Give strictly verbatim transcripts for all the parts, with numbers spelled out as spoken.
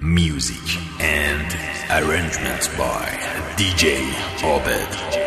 Music and arrangements by دی جی عابد.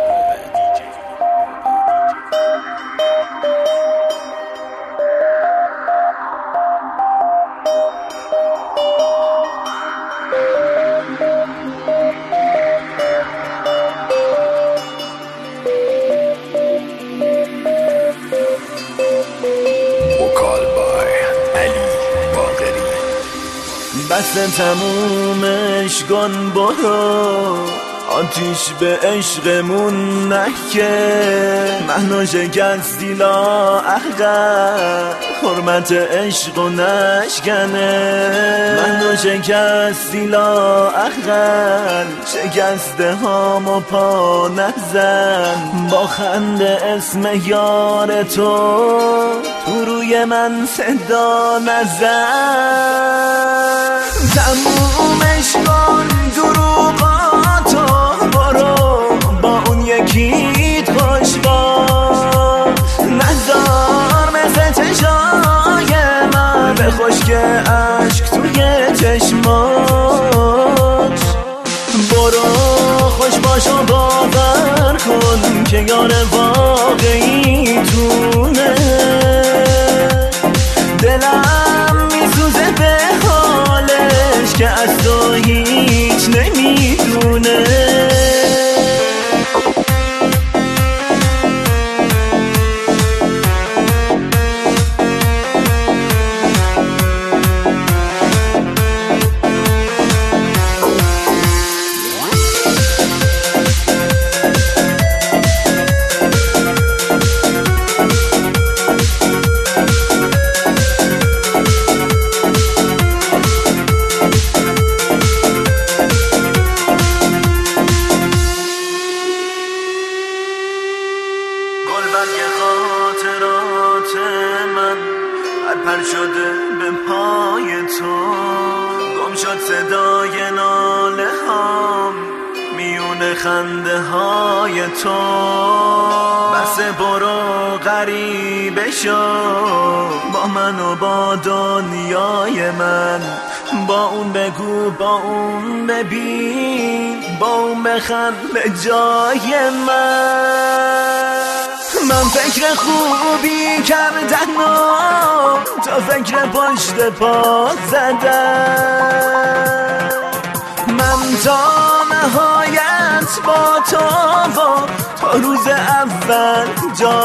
بس تمومش گن برو، آتیش به عشقمون نکه. منو شکستی لا احقر، حرمت عشق و نشکنه. منو شکستی لا احقر، شکسته هامو پا نزن. با خنده اسم یار تو تو روی من صدا نزن. تمومش کن دروغاتو، برو با اون یکیت خوش باش. نزار مثل چشای من به خشک عشق توی چشماش. برو خوش باش و باور کن که یار واقعی تونه. دلم میسوزه به حالش که از تو هیچ نمیدونه. خاطرات من پر شده به پای تو، گم شد صدای ناله هام میون خنده های تو. بس برو غریبه شو با من و با دنیای من. با اون بگو با اون ببین، با اون بخند به جای من. من فکر خوبی کردن و تا فکر پشت پا زدن. من تا نهایت با تو و تا روز اول جا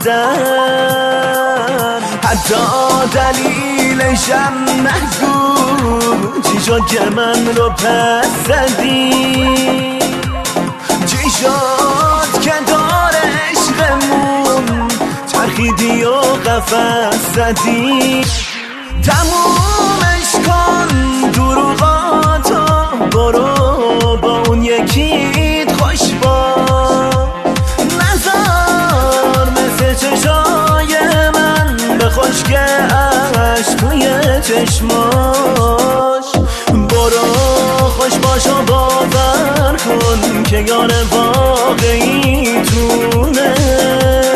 زدن. حتی دلیلشم نگو چی شد که من رو پس زدی. چی شد که دار عشقمون چرخیدی و قفس زدی. تمومش کن دروغاتو، برو با اون یکیت خوش باش. نزار مثل چشای من به خشک عشق توی چشماش. برو خوش باش و باور کن که یار واقعی تونه.